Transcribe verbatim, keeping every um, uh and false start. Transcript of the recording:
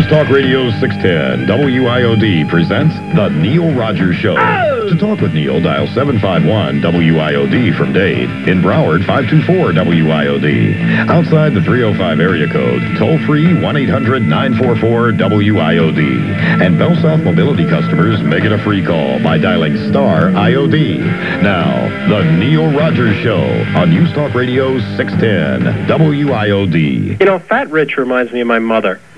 Talk Radio six ten W I O D presents The Neil Rogers Show. Oh! To talk with Neil, dial seven five one W I O D from Dade. In Broward, five two four W I O D. Outside the three oh five area code, toll free one eight hundred nine four four W I O D. And Bell South Mobility customers make it a free call by dialing star I O D. Now, The Neil Rogers Show on News Talk Radio six ten W I O D. You know, Fat Rich reminds me of my mother.